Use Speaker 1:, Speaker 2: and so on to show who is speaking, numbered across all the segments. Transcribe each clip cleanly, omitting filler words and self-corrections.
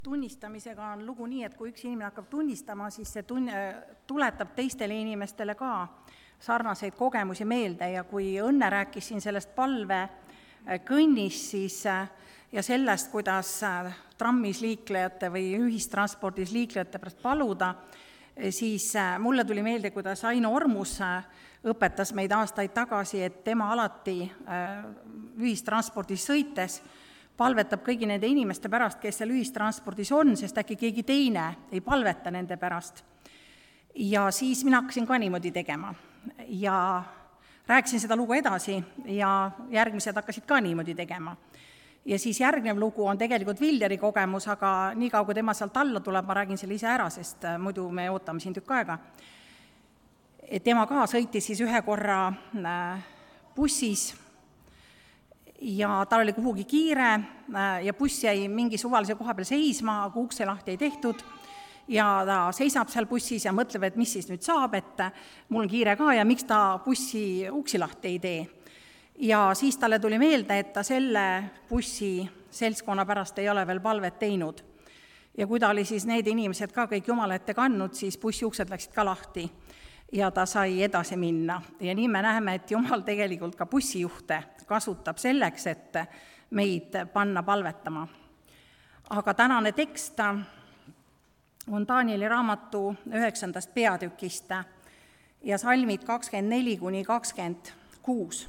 Speaker 1: Tunnistamisega on lugu nii, et kui üks inimene hakkab tunnistama, siis see tuletab teistele inimestele ka sarnaseid kogemusi meelde ja kui Õnne rääkis siin sellest palvekõnnist, siis ja sellest, kuidas trammis liiklejate või ühistranspordis liiklejate pärast paluda, siis mulle tuli meelde, kuidas Aino Ormus õpetas meid aastaid tagasi, et tema alati ühistranspordis sõites palvetab kõigi nende inimeste pärast, kes seal ühistranspordis on, sest äkki keegi teine ei palveta nende pärast. Ja siis mina hakkasin ka niimoodi tegema ja rääkisin seda lugu edasi ja järgmised hakkasid ka niimoodi tegema. Ja siis järgnev lugu on tegelikult Vilderi kogemus, aga nii kaua, kui tema sealt alla tuleb, ma räägin selle ise ära, sest muidu me ootame siin tükk aega. Tema ka sõitis siis ühe korra bussis ja tal oli kuhugi kiire ja buss jäi mingi suvalise koha peal seisma, aga ukse lahti ei tehtud ja ta seisab seal bussis ja mõtleb, et mis siis nüüd saab, et mul on kiire ka ja miks ta bussi uksi lahti ei tee. Ja siis talle tuli meelde, et ta selle bussi seltskonna pärast ei ole veel palvet teinud. Ja kui ta oli siis need inimesed ka kõik Jumala ette kandnud, siis bussi uksed läksid ka lahti ja ta sai edasi minna. Ja nii me näeme, et Jumal tegelikult ka bussijuhte kasutab selleks, et meid panna palvetama. Aga tänane tekst on Danieli raamatu 9. peatükist ja salmid 24-26.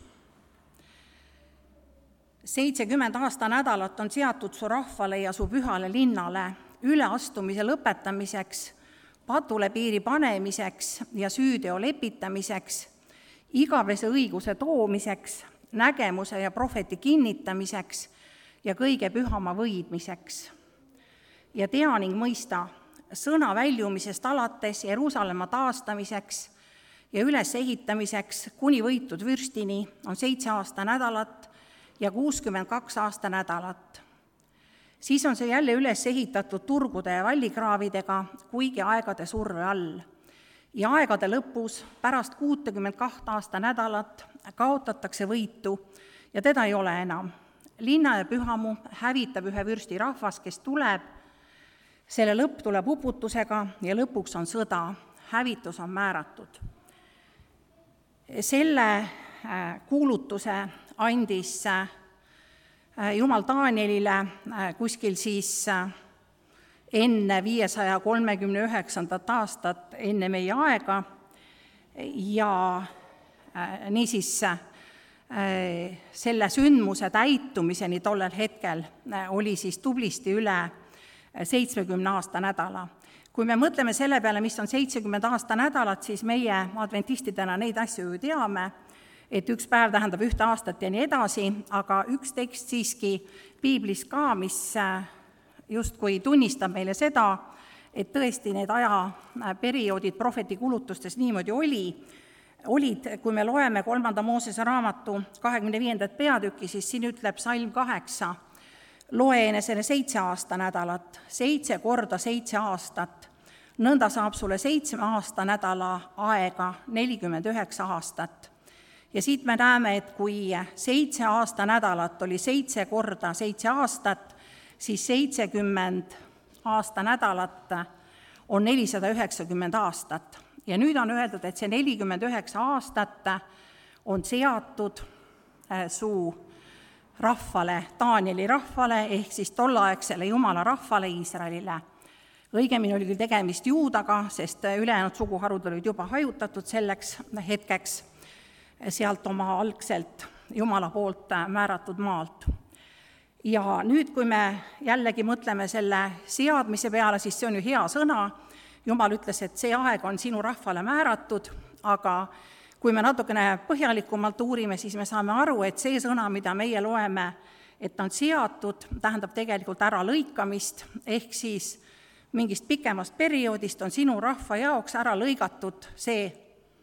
Speaker 1: 70 aastanädalat on seatud su rahvale ja su pühale linnale üleastumise lõpetamiseks, patule piiri panemiseks ja süüteo lepitamiseks, igavese õiguse toomiseks, nägemuse ja prohveti kinnitamiseks ja kõige pühama võidmiseks. Ja tea ning mõista, sõna väljumisest alates Jeruusalemma taastamiseks ja ülesehitamiseks kuni võitud vürstini on 7 aastanädalat ja 62 aastanädalat. Siis on see jälle üles ehitatud turgude ja vallikraavidega, kuigi aegade surve all. Ja aegade lõpus, pärast 62 aastanädalat, kaotatakse võitu ja teda ei ole enam. Linna ja pühamu hävitab ühe vürsti rahvas, kes tuleb, selle lõpp tuleb uputusega ja lõpuks on sõda, hävitus on määratud. Selle kuulutuse andis Jumal Danielile kuskil siis enne 539. aastat enne meie aega ja niisiis selle sündmuse täitumiseni tollel hetkel oli siis tublisti üle 70 aastanädala. Kui me mõtleme selle peale, mis on 70 aastanädalat, siis meie adventistidena neid asju ju teame, et üks päev tähendab ühte aastat ja nii edasi, aga üks tekst siiski piiblis ka, mis justkui tunnistab meile seda, et tõesti need ajaperioodid prohveti kulutustes niimoodi olid, kui me loeme 3. Moosese raamatu 25. peatükki, siis siin ütleb salm 8, loe enesele 7 aastanädalat, 7 korda 7 aastat, nõnda saab sulle 7 aastanädala aega 49 aastat. Ja siit me näeme, et kui 7 aastanädalat oli 7 korda 7 aastat, siis 70 aastanädalat on 490 aastat. Ja nüüd on öeldud, et see 49 aastat on seatud su rahvale, Danieli rahvale, ehk siis tolleaegsele Jumala rahvale Iisraelile. Õigemini oli küll tegemist juudaga, sest ülejäänud suguharud olid juba hajutatud selleks hetkeks sealt oma algselt Jumala poolt määratud maalt. Ja nüüd, kui me jällegi mõtleme selle seadmise peale, siis see on ju hea sõna. Jumal ütles, et see aeg on sinu rahvale määratud, aga kui me natukene põhjalikumalt uurime, siis me saame aru, et see sõna, mida meie loeme, et on seatud, tähendab tegelikult ära lõikamist, ehk siis mingist pikemast perioodist on sinu rahva jaoks ära lõigatud see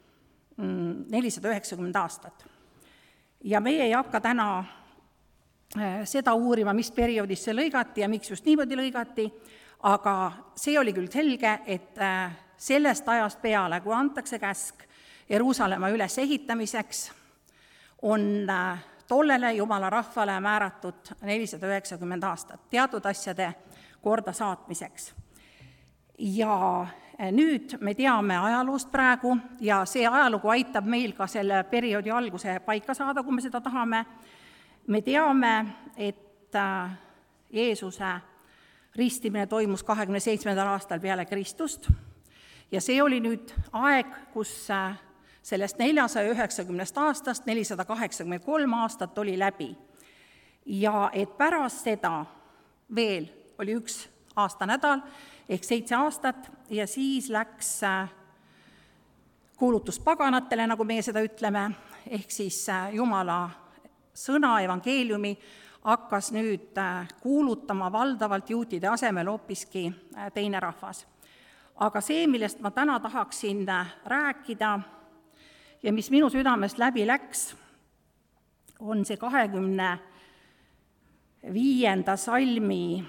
Speaker 1: 490 aastat. Ja meie ei hakka täna seda uurima, mis perioodis see lõigati ja miks just niimoodi lõigati, aga see oli küll selge, et sellest ajast peale, kui antakse käsk Jeruusalemma ülesehitamiseks, on tollele Jumala rahvale määratud 490 aastat. Teatud asjade kordasaatmiseks. Ja nüüd me teame ajaloost praegu ja see ajalugu aitab meil ka selle perioodi alguse paika saada, kui me seda tahame. Me teame, et Jeesuse ristimine toimus 27. aastal peale Kristust ja see oli nüüd aeg, kus sellest 490 aastast 483 aastat oli läbi. Ja et pärast seda veel oli 1 aastanädal ehk 7 aastat ja siis läks kuulutus paganatele, nagu meie seda ütleme, ehk siis Jumala sõna, evangeeliumi hakkas nüüd kuulutama valdavalt juutide asemel hoopiski teine rahvas. Aga see, millest ma täna tahaksin rääkida ja mis minu südamest läbi läks, on see 25. salmi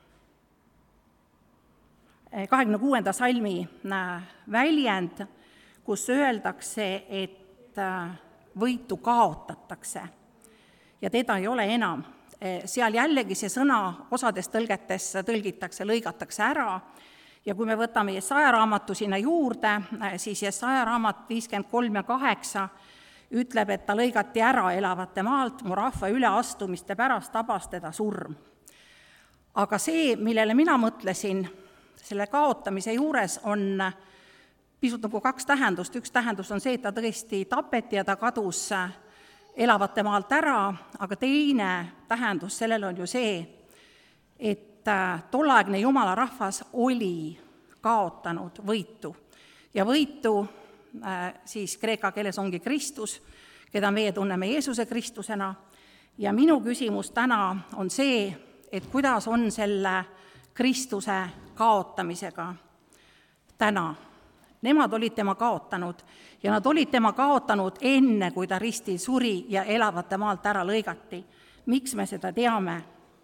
Speaker 1: 26. salmi väljend, kus öeldakse, et võitu kaotatakse ja teda ei ole enam. Seal jällegi see sõna osades tõlgetes tõlgitakse, lõigatakse ära ja kui me võtame Jesaja raamatu sinna juurde, siis Jesaja raamat 53 ja 8 ütleb, et ta lõigati ära elavate maalt, mu rahva üleastumiste pärast tabas teda surm. Aga see, millele mina mõtlesin, selle kaotamise juures on pisut nagu 2 tähendust. Üks tähendus on see, et ta tõesti tapeti ja ta kadus elavate maalt ära, aga teine tähendus sellel on ju see, et tolleaegne Jumala rahvas oli kaotanud võitu. Ja võitu siis kreeka keeles ongi Kristus, keda meie tunneme Jeesuse Kristusena. Ja minu küsimus täna on see, et kuidas on selle Kristuse kaotamisega täna. Nemad olid tema kaotanud ja nad olid tema kaotanud enne, kui ta ristil suri ja elavate maalt ära lõigati. Miks me seda teame?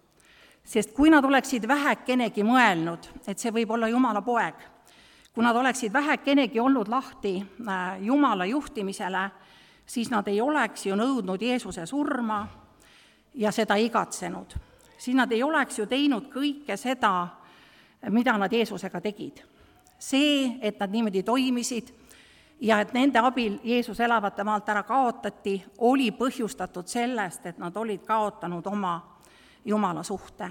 Speaker 1: Sest kui nad oleksid vähekenegi mõelnud, et see võib olla Jumala poeg, kui nad oleksid vähekenegi olnud lahti Jumala juhtimisele, siis nad ei oleks ju nõudnud Jeesuse surma ja seda igatsenud. Siis nad ei oleks ju teinud kõike seda, mida nad Jeesusega tegid. See, et nad niimoodi toimisid ja et nende abil Jeesus elavate maalt ära kaotati, oli põhjustatud sellest, et nad olid kaotanud oma Jumala suhte.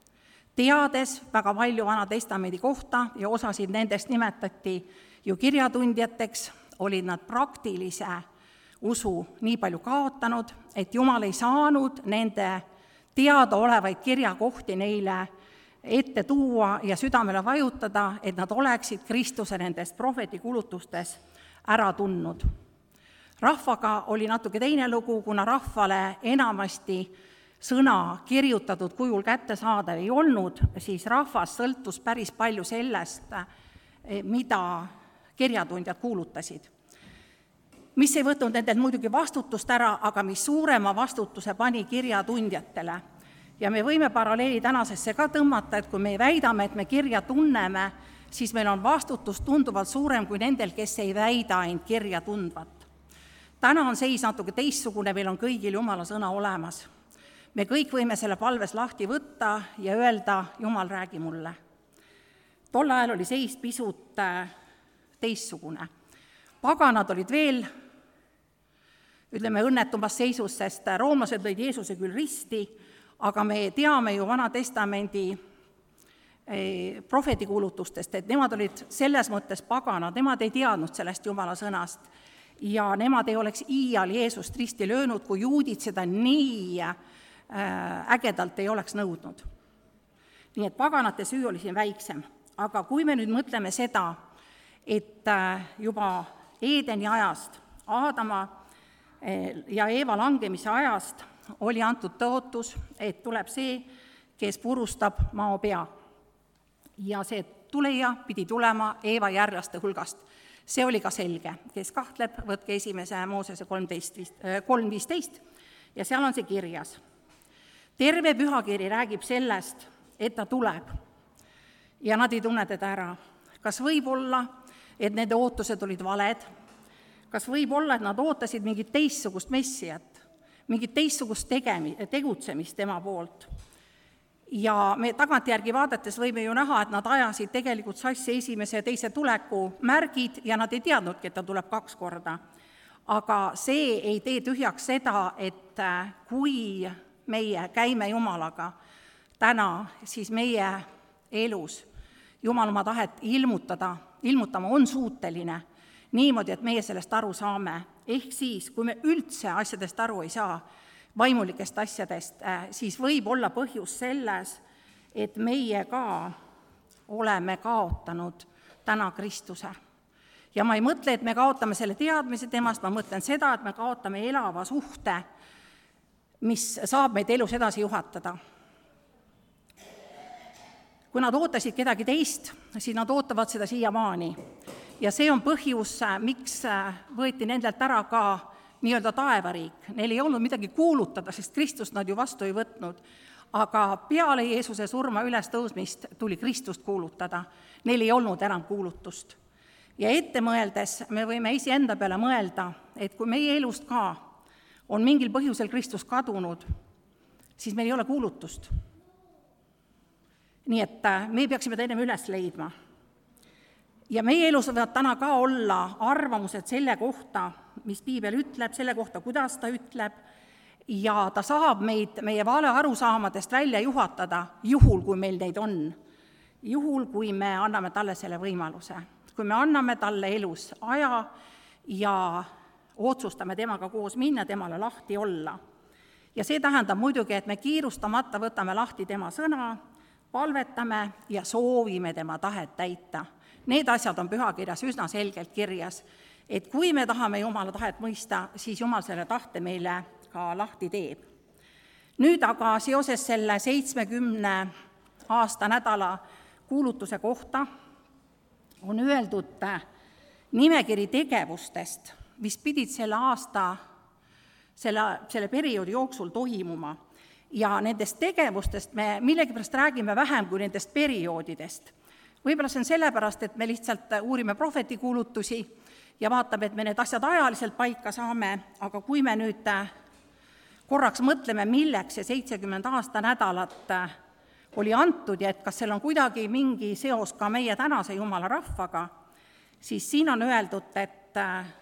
Speaker 1: Teades väga palju Vana Testamendi kohta ja osasid nendest nimetati ju kirjatundjateks, olid nad praktilise usu nii palju kaotanud, et Jumal ei saanud nende teadaolevaid kirjakohti neile ette tuua ja südamele vajutada, et nad oleksid Kristuse nendest prohvetikuulutustes ära tundnud. Rahvaga oli natuke teine lugu, kuna rahvale enamasti sõna kirjutatud kujul kättesaadav ei olnud, siis rahvas sõltus päris palju sellest, mida kirjatundjad kuulutasid. Mis ei võtnud nendelt muidugi vastutust ära, aga mis suurema vastutuse pani kirjatundjatele. Ja me võime paralleeli tänasesse ka tõmmata, et kui me väidame, et me kirja tunneme, siis meil on vastutus tunduvalt suurem kui nendel, kes ei väida end kirja tundvat. Täna on seis natuke teistsugune, meil on kõigil Jumala sõna olemas. Me kõik võime selle palves lahti võtta ja öelda, Jumal, räägi mulle. Tol ajal oli seis pisut teistsugune. Paganad olid veel, ütleme, õnnetumas seisus, sest roomlased lõid Jeesuse küll risti, aga me teame ju Vana Testamendi prohvetikuulutustest, et nemad olid selles mõttes paganad, nemad ei teadnud sellest Jumala sõnast ja nemad ei oleks iial Jeesust risti löönud, kui juudid seda nii ägedalt ei oleks nõudnud. Nii et paganate süü oli siin väiksem. Aga kui me nüüd mõtleme seda, et juba Eedeni ajast, Aadama ja Eeva langemise ajast oli antud tõotus, et tuleb see, kes purustab mao pea. Ja see tuleja pidi tulema Eeva järlaste hulgast. See oli ka selge. Kes kahtleb, võtke 1. Moosese 3.15 ja seal on see kirjas. Terve pühakiri räägib sellest, et ta tuleb ja nad ei tunne teda ära. Kas võib olla, et nende ootused olid valed? Kas võib olla, et nad ootasid mingit teistsugust messiat, mingit teistsugust tegutsemist tema poolt? Ja me tagantjärgi vaadates võime ju näha, et nad ajasid tegelikult sassi esimese ja teise tuleku märgid ja nad ei teadnudki, et ta tuleb 2 korda. Aga see ei tee tühjaks seda, et kui meie käime Jumalaga täna, siis meie elus Jumal oma tahet ilmutama on suuteline niimoodi, et meie sellest aru saame. Ehk siis, kui me üldse asjadest aru ei saa, vaimulikest asjadest, siis võib olla põhjus selles, et meie ka oleme kaotanud täna Kristuse. Ja ma ei mõtle, et me kaotame selle teadmise temast, ma mõtlen seda, et me kaotame elava suhte, mis saab meid elus edasi juhatada. Kui nad ootasid kedagi teist, siis nad ootavad seda siiamaani. Ja see on põhjus, miks võeti nendelt ära ka nii-öelda taevariik. Neil ei olnud midagi kuulutada, sest Kristust nad ju vastu ei võtnud. Aga peale Jeesuse surma üles tõusmist tuli Kristust kuulutada. Neil ei olnud enam kuulutust. Ja ette mõeldes me võime iseenda peale mõelda, et kui meie elust ka on mingil põhjusel Kristus kadunud, siis meil ei ole kuulutust. Nii et me peaksime ta ennem üles leidma. Ja meie elus võivad täna ka olla arvamused selle kohta, mis Piibel ütleb, selle kohta, kuidas ta ütleb, ja ta saab meid meie vale arusaamadest välja juhatada, juhul kui meil neid on. Juhul kui me anname talle selle võimaluse. Kui me anname talle elus aja ja otsustame temaga koos minna, temale lahti olla. Ja see tähendab muidugi, et me kiirustamata võtame lahti tema sõna, palvetame ja soovime tema tahet täita. Need asjad on pühakirjas üsna selgelt kirjas, et kui me tahame Jumala tahet mõista, siis Jumal selle tahte meile ka lahti teeb. Nüüd aga seoses selle 70 aasta nädala kuulutuse kohta on öeldud nimekiri tegevustest, mis pidid selle perioodi jooksul toimuma. Ja nendest tegevustest me millegipärast räägime vähem kui nendest perioodidest. Võib-olla see on sellepärast, et me lihtsalt uurime prohvetikuulutusi ja vaatame, et me need asjad ajaliselt paika saame, aga kui me nüüd korraks mõtleme, milleks see 70 aasta nädalat oli antud ja et kas seal on kuidagi mingi seos ka meie tänase Jumala rahvaga, siis siin on öeldud, et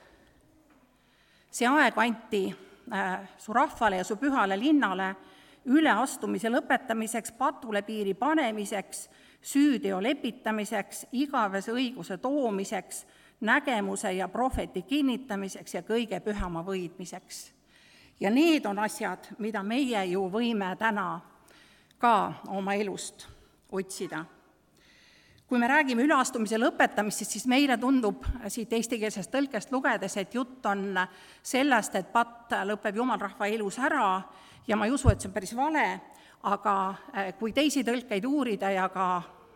Speaker 1: see aeg anti su rahvale ja su pühale linnale üleastumise lõpetamiseks, patule piiri panemiseks, süüteo lepitamiseks, igavese õiguse toomiseks, nägemuse ja prohveti kinnitamiseks ja kõige pühama võidmiseks. Ja need on asjad, mida meie ju võime täna ka oma elust otsida. Kui me räägime üleastumise lõpetamisest, siis meile tundub siit eestikeelsest tõlkest lugedes, et jutt on sellest, et patt lõpeb jumalrahva elus ära ja ma ei usu, et see on päris vale, aga kui teisi tõlkeid uurida ja ka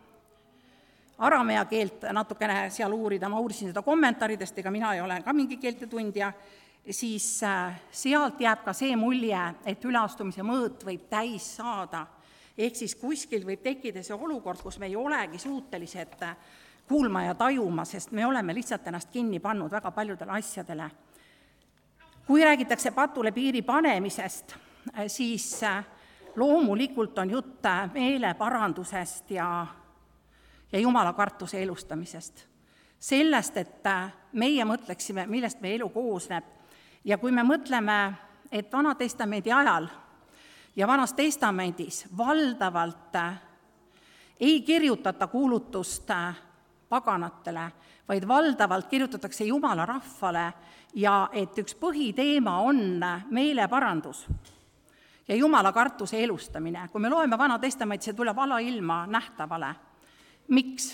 Speaker 1: aramea keelt natukene seal uurida, ma uurisin seda kommentaaridest, ega mina ei ole ka mingi keeltetundja, siis sealt jääb ka see mulje, et üleastumise mõõt võib täis saada. Ehk siis kuskil võib tekkida see olukord, kus me ei olegi suutelised kuulma ja tajuma, sest me oleme lihtsalt ennast kinni pannud väga paljudele asjadele. Kui räägitakse patule piiri panemisest, siis loomulikult on jutt meeleparandusest ja Jumala kartuse elustamisest. Sellest, et meie mõtleksime, millest meie elu koosneb. Ja kui me mõtleme, et Vana Testamendi ajal ja Vanas Testamendis valdavalt ei kirjutata kuulutust paganatele, vaid valdavalt kirjutatakse Jumala rahvale ja et üks põhiteema on meeleparandus ja Jumala kartuse elustamine. Kui me loeme Vana Testamenti, see tuleb alailma nähtavale. Miks?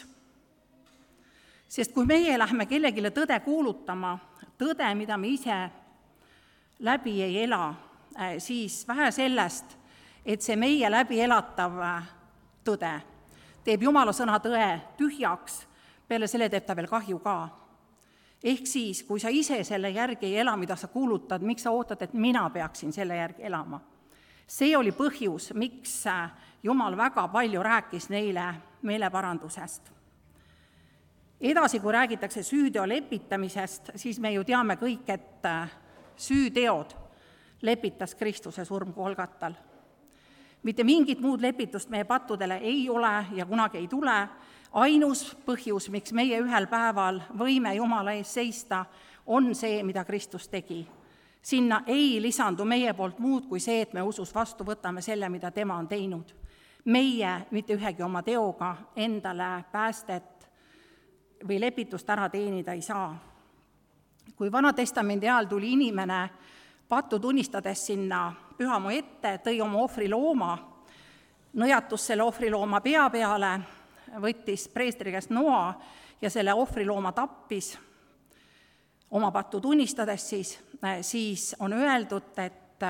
Speaker 1: Sest kui meie lähme kellegile tõde kuulutama, tõde, mida me ise läbi ei ela, siis vähe sellest, et see meie läbi elatav tõde teeb Jumala sõna tõe tühjaks, peale selle teeb ta veel kahju ka. Ehk siis, kui sa ise selle järgi ei ela, mida sa kuulutad, miks sa ootad, et mina peaksin selle järgi elama? See oli põhjus, miks Jumal väga palju rääkis neile meeleparandusest. Edasi, kui räägitakse süüteo lepitamisest, siis me ju teame kõik, et süüteod lepitas Kristuse surm Golgatal. Mitte mingit muud lepitust meie pattudele ei ole ja kunagi ei tule. Ainus põhjus, miks meie ühel päeval võime Jumala ees seista, on see, mida Kristus tegi. Sinna ei lisandu meie poolt muud kui see, et me usus vastu võtame selle, mida tema on teinud. Meie mitte ühegi oma teoga endale päästet või lepitust ära teenida ei saa. Kui Vana-testamendi ajal tuli inimene pattu tunnistades sinna pühamu ette, tõi oma ohvrilooma, nõjatus selle ohvrilooma pea peale, võttis preestri käest noa ja selle ohvrilooma tappis, oma pattu tunnistades siis on öeldud, et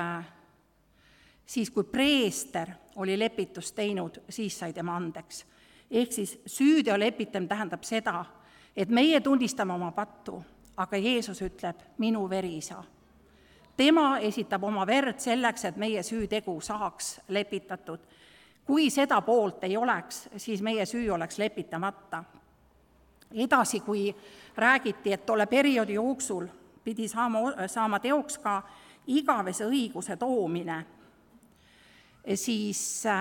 Speaker 1: siis kui preester oli lepitust teinud, siis sai tema andeks. Ehk siis süüteo lepitamine tähendab seda, et meie tunnistame oma pattu, aga Jeesus ütleb, minu veri isa. Tema esitab oma verd selleks, et meie süütegu saaks lepitatud. Kui seda poolt ei oleks, siis meie süü oleks lepitamata. Edasi, kui räägiti, et tolle perioodi jooksul pidi saama teoks ka igavese õiguse toomine, siis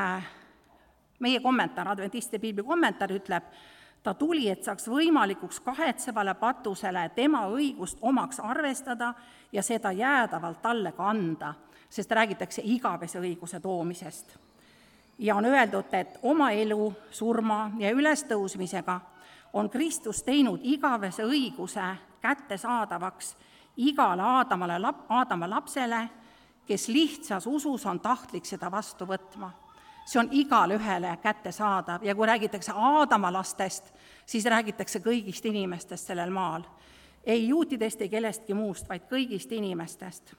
Speaker 1: meie kommentaar, adventistide piibli kommentaar ütleb, ta tuli, et saaks võimalikuks kahetsevale patusele tema õigust omaks arvestada ja seda jäädavalt talle ka anda, sest räägitakse igavese õiguse toomisest. Ja on öeldud, et oma elu, surma ja ülestõusmisega on Kristus teinud igavese õiguse kättesaadavaks igale Aadama lapsele, kes lihtsas usus on tahtlik seda vastu võtma. See on igale ühele kättesaadav ja kui räägitakse Aadama lastest, siis räägitakse kõigist inimestest sellel maal. Ei juutidest, ei kellestki muust, vaid kõigist inimestest.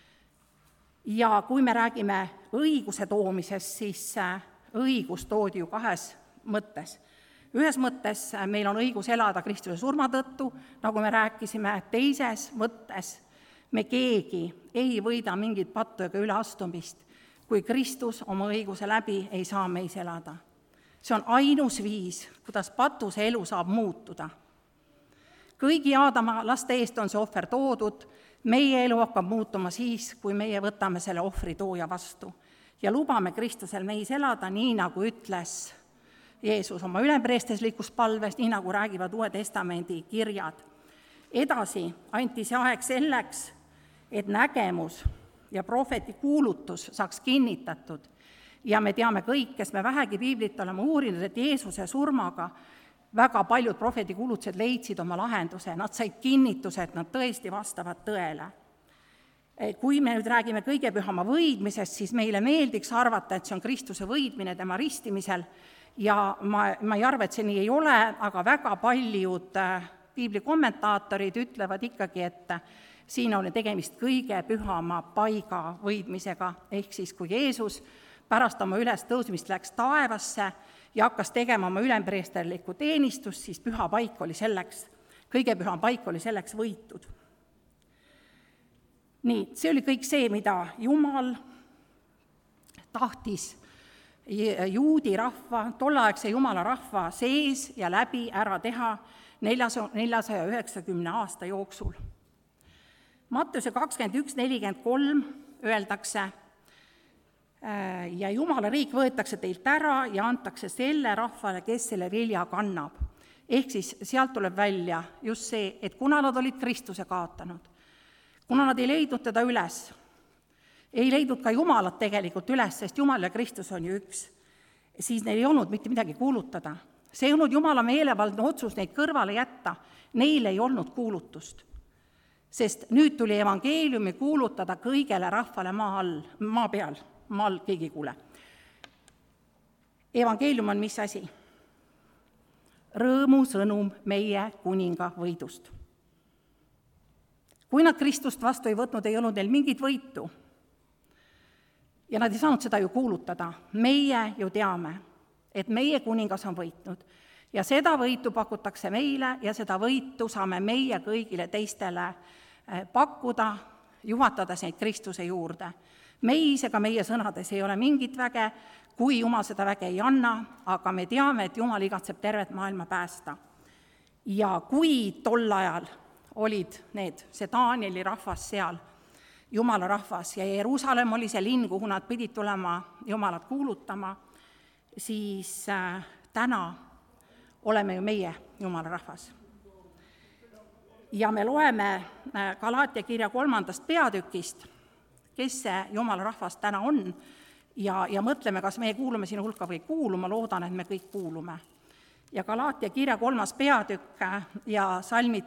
Speaker 1: Ja kui me räägime õiguse toomisest, siis õigus toodi ju kahes mõttes. Ühes mõttes meil on õigus elada Kristuse surma tõttu, nagu me rääkisime, teises mõttes me keegi ei võida mingit pattu ega üleastumist, kui Kristus oma õiguse läbi ei saa meis elada. See on ainus viis, kuidas patuse elu saab muutuda. Kõigi Aadama laste eest on see ohver toodud, meie elu hakkab muutuma siis, kui meie võtame selle ohvri tooja vastu ja lubame Kristusel meis elada, nii nagu ütles Jeesus oma ülempreesteslikus palves, nii nagu räägivad Uue Testamendi kirjad. Edasi anti see aeg selleks, et nägemus ja prohveti kuulutus saaks kinnitatud. Ja me teame kõik, kes me vähegi piiblit oleme uurinud, et Jeesuse surmaga väga paljud prohveti kuulutused leidsid oma lahenduse, nad said kinnituse, et nad tõesti vastavad tõele. Kui me nüüd räägime kõige pühama võidmisest, siis meile meeldiks arvata, et see on Kristuse võidmine tema ristimisel ja ma ei arva, et see nii ei ole, aga väga paljud piibli kommentaatorid ütlevad ikkagi, et siin on tegemist kõige pühama paiga võidmisega, ehk siis kui Jeesus pärast oma ülestõusmist läks taevasse ja hakkas tegema oma ülempreesterlikku teenistust, siis püha paik oli selleks, kõige püham paik oli selleks võitud. Nii, see oli kõik see, mida Jumal tahtis juudi rahva, tolleaegse Jumala rahva sees ja läbi ära teha 490 aasta jooksul. Matteuse 21:43 öeldakse, ja Jumala riik võetakse teilt ära ja antakse selle rahvale, kes selle vilja kannab. Ehk siis sealt tuleb välja just see, et kuna nad olid Kristuse kaotanud, kuna nad ei leidnud teda üles, ei leidnud ka Jumalat tegelikult üles, sest Jumal ja Kristus on ju üks, siis neil ei olnud mitte midagi kuulutada. See ei olnud Jumala meelevaldne otsus neid kõrvale jätta, neil ei olnud kuulutust. Sest nüüd tuli evangeeliumi kuulutada kõigele rahvale maa peal, maal keegi kuule. Evangeelium on mis asi? Rõõmu sõnum meie kuninga võidust. Kui nad Kristust vastu ei võtnud, ei olnud neil mingit võitu. Ja nad ei saanud seda ju kuulutada. Meie ju teame, et meie kuningas on võitnud. Ja seda võitu pakutakse meile ja seda võitu saame meie kõigile teistele pakkuda, juhatades neid Kristuse juurde. Meis ega meie sõnades ei ole mingit väge, kui Jumal seda väge ei anna, aga me teame, et Jumal igatseb tervet maailma päästa. Ja kui tol ajal olid see Danieli rahvas seal, Jumala rahvas ja Jeruusalemm oli see linn, kuhu nad pidid tulema Jumalat kuulutama, siis täna oleme ju meie Jumala rahvas. Ja me loeme Galaatia kirja 3. peatükist, kes see Jumala rahvas täna on, ja mõtleme, kas meie kuulume sinna hulka või ei kuulu, ma loodan, et me kõik kuulume. Ja Galaatia kirja 3. peatükk ja salmid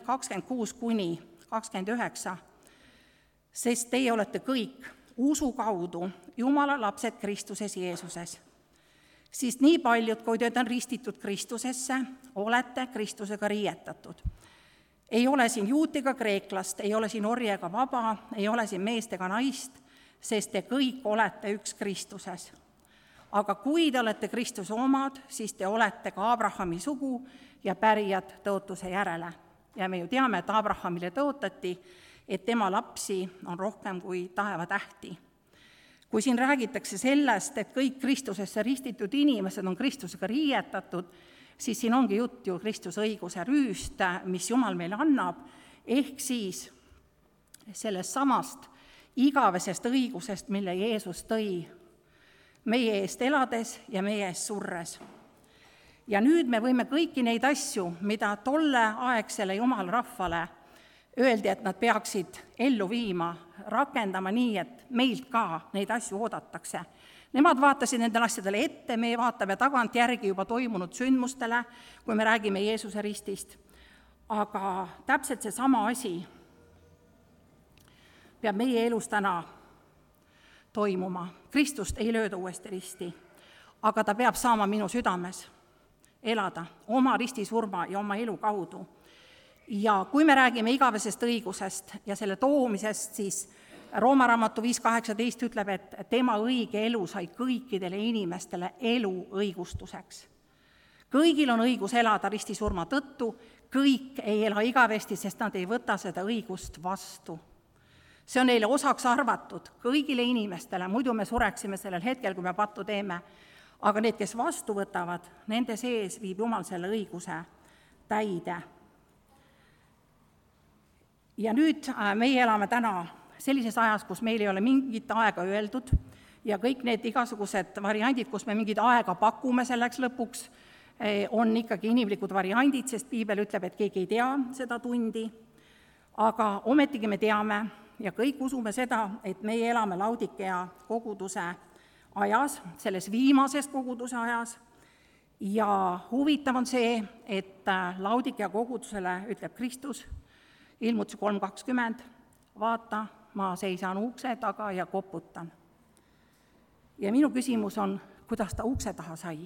Speaker 1: 26-29, sest teie olete kõik usu kaudu Jumala lapsed Kristuses Jeesuses. Siis nii paljud, kui teid on ristitud Kristusesse, olete Kristusega riietatud. Ei ole siin juut ega kreeklast, ei ole siin orja ega vaba, ei ole siin meest ega naist, sest te kõik olete üks Kristuses. Aga kui te olete Kristuse omad, siis te olete ka Abrahami sugu ja pärijad tõotuse järele. Ja me ju teame, et Abrahamile tõotati, et tema lapsi on rohkem kui taevatähti. Kui siin räägitakse sellest, et kõik Kristusesse ristitud inimesed on Kristusega riietatud, siis siin ongi jutt ju Kristuse õiguse rüüst, mis Jumal meile annab, ehk siis sellest samast igavesest õigusest, mille Jeesus tõi meie eest elades ja meie eest surres. Ja nüüd me võime kõiki neid asju, mida tolleaegsele Jumala rahvale öeldi, et nad peaksid ellu viima, rakendama nii, et meilt ka neid asju oodatakse. Nemad vaatasid nendele asjadele ette, me vaatame tagantjärgi juba toimunud sündmustele, kui me räägime Jeesuse ristist. Aga täpselt see sama asi peab meie elus täna toimuma. Kristust ei lööda uuesti risti, aga ta peab saama minu südames elada oma ristisurma ja oma elu kaudu. Ja kui me räägime igavesest õigusest ja selle toomisest, siis Rooma raamatu 5.18 ütleb, et tema õige elu sai kõikidele inimestele elu õigustuseks. Kõigil on õigus elada ristisurma tõttu, kõik ei ela igavesti, sest nad ei võta seda õigust vastu. See on neile osaks arvatud kõigile inimestele, muidu me sureksime sellel hetkel, kui me pattu teeme. Aga need, kes vastu võtavad, nende sees viib Jumal selle õiguse täide. Ja nüüd meie elame täna sellises ajas, kus meil ei ole mingit aega öeldud ja kõik need igasugused variandid, kus me mingit aega pakume selleks lõpuks, on ikkagi inimlikud variandid, sest Piibel ütleb, et keegi ei tea seda tundi. Aga ometigi me teame ja kõik usume seda, et meie elame Laudikea koguduse ajas, selles viimases koguduse ajas. Ja huvitav on see, et Laudikea kogudusele ütleb Kristus, ilmutuse 3.20, vaata, ma seisan ukse taga ja koputan. Ja minu küsimus on, kuidas ta ukse taha sai?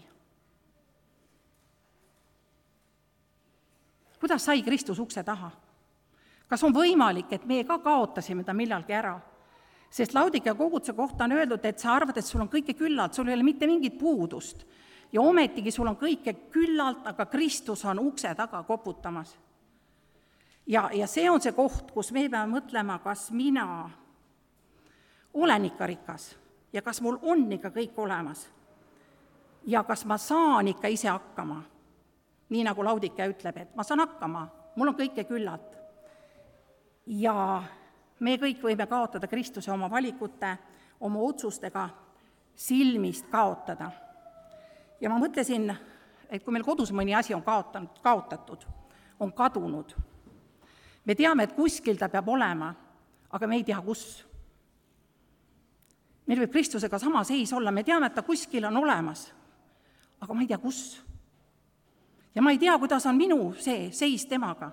Speaker 1: Kuidas sai Kristus ukse taha? Kas on võimalik, et meie ka kaotasime ta millalgi ära? Sest Laudikea koguduse kohta on öeldud, et sa arvad, et sul on kõike küllalt, sul ei ole mitte mingit puudust. Ja ometigi sul on kõike küllalt, aga Kristus on ukse taga koputamas. Ja see on see koht, kus me peame mõtlema, kas mina olen ikka rikas ja kas mul on ikka kõik olemas ja kas ma saan ikka ise hakkama. Nii nagu Laudikea ütleb, et ma saan hakkama, mul on kõike küllalt. Ja me kõik võime kaotada Kristuse oma valikute, oma otsustega silmist kaotada. Ja ma mõtlesin, et kui meil kodus mõni asi on kaotatud, on kadunud, me teame, et kuskil ta peab olema, aga me ei tea, kus. Meil võib Kristusega sama seis olla, me teame, et ta kuskil on olemas, aga ma ei tea, kus. Ja ma ei tea, kuidas on minu seis temaga.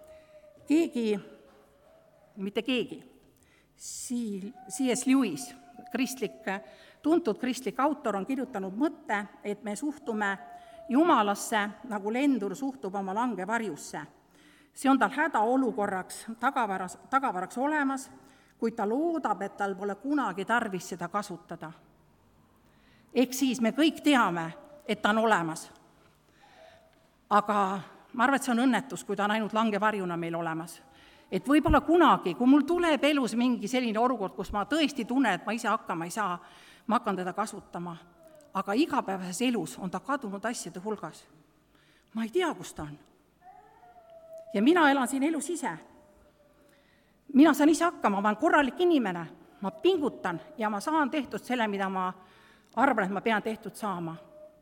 Speaker 1: Mitte keegi, C.S. Lewis, tuntud kristlik autor, on kirjutanud mõtte, et me suhtume Jumalasse, nagu lendur suhtub oma lange varjusse. See on tal hädaolukorraks tagavaraks olemas, kuid ta loodab, et tal pole kunagi tarvis seda kasutada. Ehk siis me kõik teame, et ta on olemas. Aga ma arvan, et see on õnnetus, kui ta on ainult langevarjuna meil olemas. Et võib-olla kunagi, kui mul tuleb elus mingi selline olukord, kus ma tõesti tunnen, et ma ise hakkama ei saa, ma hakkan teda kasutama. Aga igapäevases elus on ta kadunud asjade hulgas. Ma ei tea, kus ta on. Ja mina elan siin elus ise. mina saan ise hakkama, ma olen korralik inimene, ma pingutan ja ma saan tehtud selle, mida ma arvan, et ma pean tehtud saama.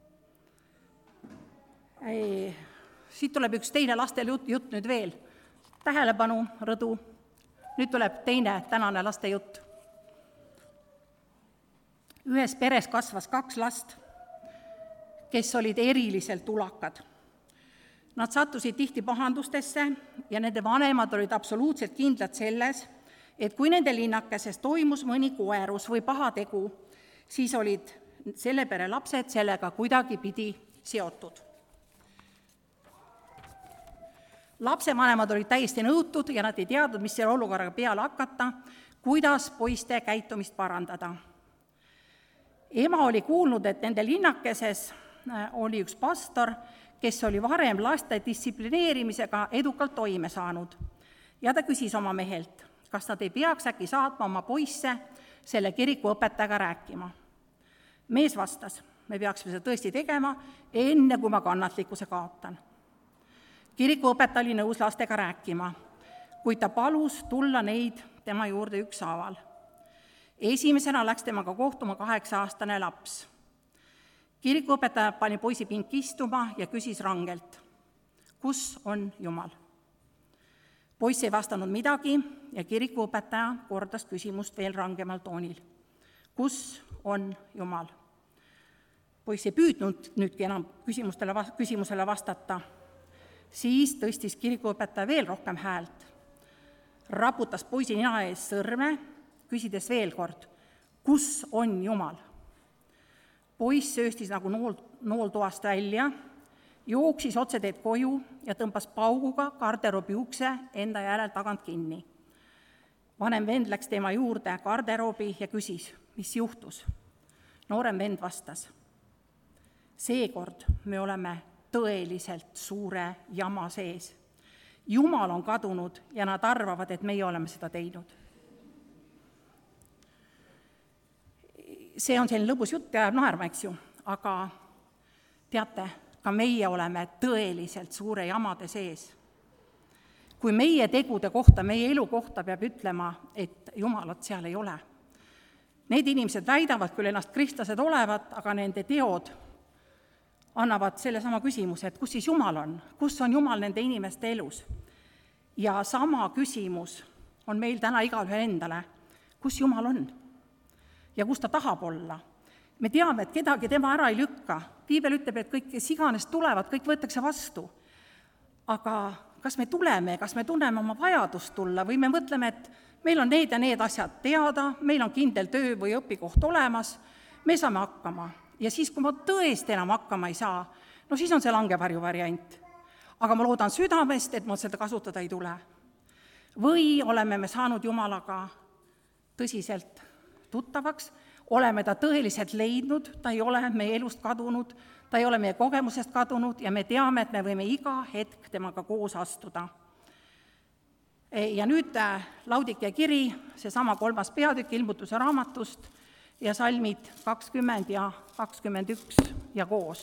Speaker 1: Siit tuleb üks teine lastel jutt nüüd veel. Tähelepanu, rõdu. Nüüd tuleb teine tänane laste jutt. Ühes peres kasvas 2 last, kes olid eriliselt ulakad. Nad sattusid tihti pahandustesse ja nende vanemad olid absoluutselt kindlad selles, et kui nende linnakeses toimus mõni koerus või pahategu, siis olid selle pere lapsed sellega kuidagipidi seotud. Lapsevanemad olid täiesti nõutud ja nad ei teadnud, mis selle olukorraga peale hakata, kuidas poiste käitumist parandada. Ema oli kuulnud, et nende linnakeses oli üks pastor, kes oli varem laste distsiplineerimisega edukalt toime saanud. Ja ta küsis oma mehelt, kas nad ei peaks äkki saatma oma poisse selle kiriku õpetajaga rääkima. Mees vastas, me peaksime seda tõesti tegema, enne kui ma kannatlikkuse kaotan. Kiriku õpetaja oli nõus lastega rääkima, kuid ta palus tulla neid tema juurde ükshaaval. Esimesena läks temaga kohtuma 8-aastane laps. Kirikuõpetaja pani poisi pinki istuma ja küsis rangelt, kus on Jumal? Poiss ei vastanud midagi ja kirikuõpetaja kordas küsimust veel rangemal toonil. Kus on Jumal? Poiss ei püüdnud nüüdki enam küsimusele vastata. Siis tõstis kirikuõpetaja veel rohkem häält. Raputas poisi nina ees sõrme, küsides veel kord, kus on Jumal? Poiss sööstis nagu nool toast välja, jooksis otseteed koju ja tõmbas pauguga garderoobi ukse enda järel tagant kinni. Vanem vend läks tema juurde garderoobi ja küsis, mis juhtus. Noorem vend vastas, seekord me oleme tõeliselt suure jama sees. Jumal on kadunud ja nad arvavad, et meie oleme seda teinud. See on selline lõbus jutt ja naerma, eks ju, aga teate, ka meie oleme tõeliselt suure jamade sees. Kui meie tegude kohta, meie elu kohta peab ütlema, et Jumalat seal ei ole. Need inimesed väidavad küll ennast kristlased olevat, aga nende teod annavad selle sama küsimuse, et kus siis Jumal on? Kus on Jumal nende inimeste elus? Ja sama küsimus on meil täna igaühel endale, kus Jumal on? Ja kus ta tahab olla. Me teame, et kedagi tema ära ei lükka. Piibel ütleb, et kõik, kes iganes tulevad, kõik võetakse vastu. Aga kas me tuleme, kas me tunneme oma vajadust tulla või me mõtleme, et meil on need ja need asjad teada, meil on kindel töö või õpikoht olemas, me saame hakkama. Ja siis, kui ma tõesti enam hakkama ei saa, no siis on see langevarju variant. Aga ma loodan südamest, et ma seda kasutada ei tule. Või oleme me saanud Jumalaga tõsiselt tuttavaks, oleme ta tõeliselt leidnud, ta ei ole meie elust kadunud, ta ei ole meie kogemusest kadunud ja me teame, et me võime iga hetk temaga koos astuda. Ja nüüd Laudikea kiri, see sama 3. peatükk Ilmutuse raamatust ja salmid 20 ja 21 ja koos.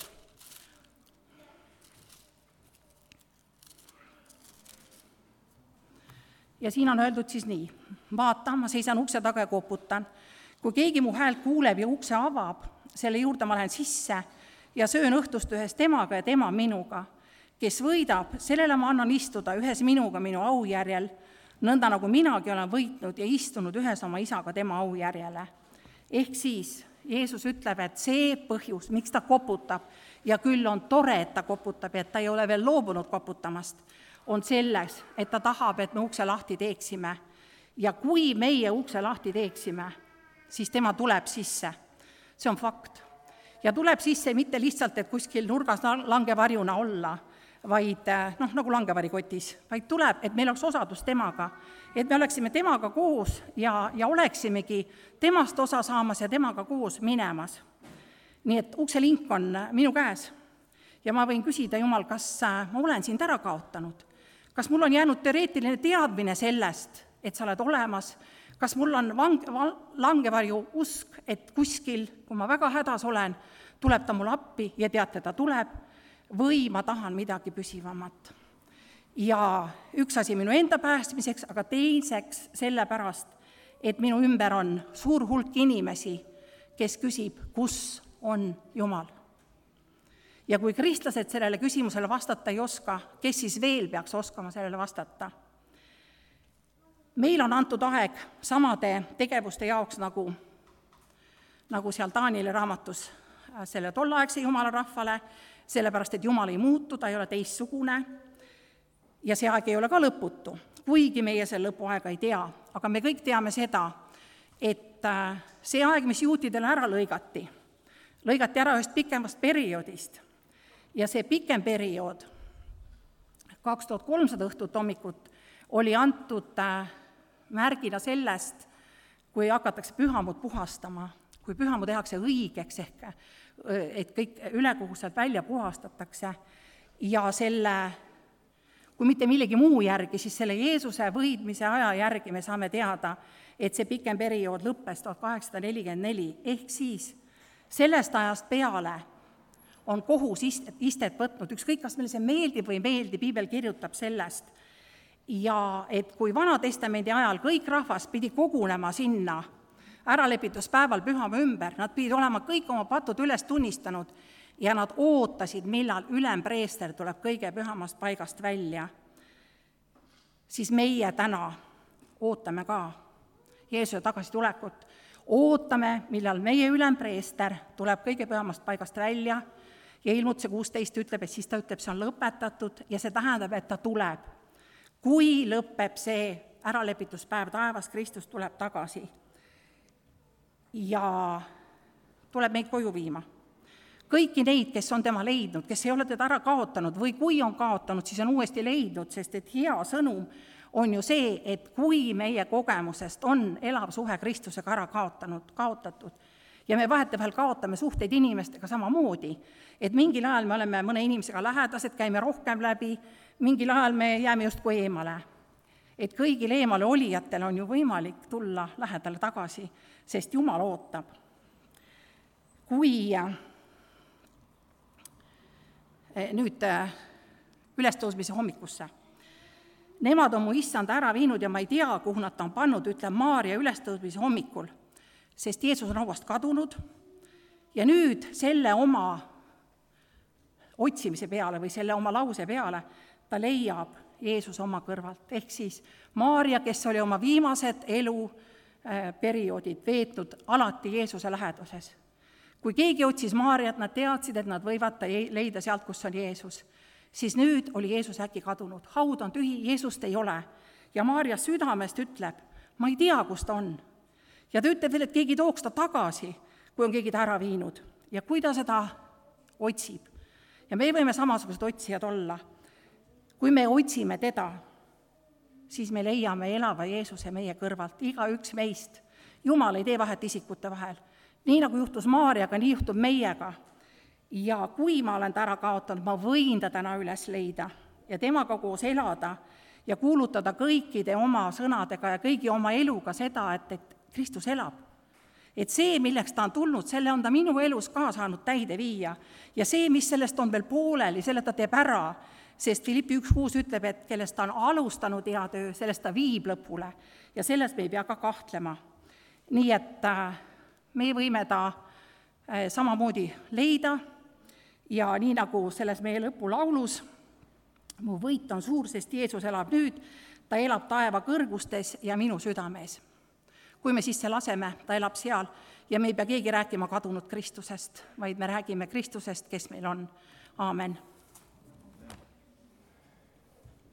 Speaker 1: Ja siin on öeldud siis nii, vaata, ma seisan ukse taga ja koputan. Kui keegi mu häält kuuleb ja ukse avab, selle juurde ma lähen sisse ja söön õhtust ühes temaga ja tema minuga. Kes võidab, sellele ma annan istuda ühes minuga minu aujärjel, nõnda nagu minagi olen võitnud ja istunud ühes oma isaga tema aujärjele. Ehk siis Jeesus ütleb, et see põhjus, miks ta koputab, ja küll on tore, et ta koputab, et ta ei ole veel loobunud koputamast, on selles, et ta tahab, et me ukse lahti teeksime. Ja kui meie ukse lahti teeksime, siis tema tuleb sisse. See on fakt. Ja tuleb sisse mitte lihtsalt, et kuskil nurgas langevarjuna olla, vaid nagu langevarikotis, vaid tuleb, et meil oleks osadus temaga, et me oleksime temaga koos ja oleksimegi temast osa saamas ja temaga koos minemas. Nii et ukselink on minu käes ja ma võin küsida, Jumal, kas ma olen sind ära kaotanud? Kas mul on jäänud teoreetiline teadmine sellest, et sa oled olemas? Kas mul on langevarju usk, et kuskil, kui ma väga hädas olen, tuleb ta mul appi ja teate, ta tuleb, või ma tahan midagi püsivamat? Ja üks asi minu enda päästmiseks, aga teiseks sellepärast, et minu ümber on suur hulk inimesi, kes küsib, kus on Jumal. Ja kui kristlased sellele küsimusele vastata ei oska, kes siis veel peaks oskama sellele vastata? Meil on antud aeg samade tegevuste jaoks, nagu seal Danieli raamatus selle tolleaegse Jumala rahvale, sellepärast, et Jumal ei muutu, ta ei ole teistsugune ja see aeg ei ole ka lõputu, kuigi meie selle lõpuaega ei tea. Aga me kõik teame seda, et see aeg, mis juutidele ära lõigati ära ühest pikemast perioodist ja see pikem periood, 2300 õhtut hommikut, oli antud märgina sellest, kui hakatakse pühamud puhastama, kui pühamu tehakse õigeks ehk, et kõik ülekoguselt välja puhastatakse ja kui mitte millegi muu järgi, siis selle Jeesuse võidmise aja järgi me saame teada, et see pikem periood lõppes 1844, ehk siis sellest ajast peale on kohus istet võtnud, ükskõik kas meile see meeldib või ei meeldi, piibel kirjutab sellest, ja et kui Vana-testamendi ajal kõik rahvas pidi kogunema sinna äralepituspäeval pühama ümber, nad pidid olema kõik oma patud üles tunnistanud ja nad ootasid, millal ülempreester tuleb kõige pühamast paigast välja, siis meie täna ootame ka Jeesuse tagasitulekut. Ootame, millal meie ülempreester tuleb kõige pühamast paigast välja ja Ilmutuse 16 ütleb, et siis ta ütleb, see on lõpetatud ja see tähendab, et ta tuleb. Kui lõpeb see äralepituspäev taevas, Kristus tuleb tagasi ja tuleb meid koju viima. Kõiki neid, kes on tema leidnud, kes ei ole teda ära kaotanud või kui on kaotanud, siis on uuesti leidnud, sest et hea sõnum on ju see, et kui meie kogemusest on elav suhe Kristusega ära kaotatud ja me vahetevahel kaotame suhteid inimestega samamoodi, et mingil ajal me oleme mõne inimesega lähedased, käime rohkem läbi, mingil ajal me jääme justkui eemale. Et kõigil eemale olijatel on ju võimalik tulla lähedale tagasi, sest Jumal ootab. Kui nüüd ülestõusmise hommikusse. Nemad on mu issand ära viinud ja ma ei tea, kuhu nad ta on pannud, ütleb Maaria ülestõusmise hommikul, sest Jeesus on hauast kadunud ja nüüd selle oma otsimise peale või selle oma lause peale ta leiab Jeesus oma kõrvalt. Ehk siis Maaria, kes oli oma viimased eluperioodid veetnud alati Jeesuse läheduses. Kui keegi otsis Maariat, nad teadsid, et nad võivad leida sealt, kus on Jeesus. Siis nüüd oli Jeesus äkki kadunud. Haud on tühi, Jeesust ei ole. Ja Maaria südamest ütleb, ma ei tea, kus ta on. Ja ta ütleb veel, et keegi tooks ta tagasi, kui on keegi ta ära viinud. Ja kui ta seda otsib. Ja me võime samasugused otsijad olla. Kui me otsime teda, siis me leiame elava Jeesuse meie kõrvalt, igaüks meist. Jumal ei tee vahet isikute vahel. Nii nagu juhtus Maariaga, nii juhtub meiega. Ja kui ma olen ta ära kaotanud, ma võin ta täna üles leida ja temaga koos elada ja kuulutada kõikide oma sõnadega ja kõigi oma eluga seda, et Kristus elab. Et see, milleks ta on tulnud, selle on ta minu elus ka saanud täide viia. Ja see, mis sellest on veel pooleli, selle ta teeb ära, sest Filippi 1.6 ütleb, et kellest ta on alustanud hea töö, sellest ta viib lõpule ja sellest me ei pea ka kahtlema. Nii et me võime ta samamoodi leida ja nii nagu selles meie lõpulaulus, mu võit on suur, sest Jeesus elab nüüd, ta elab taeva kõrgustes ja minu südames. Kui me sisse laseme, ta elab seal ja me ei pea keegi rääkima kadunud Kristusest, vaid me räägime Kristusest, kes meil on. Aamen.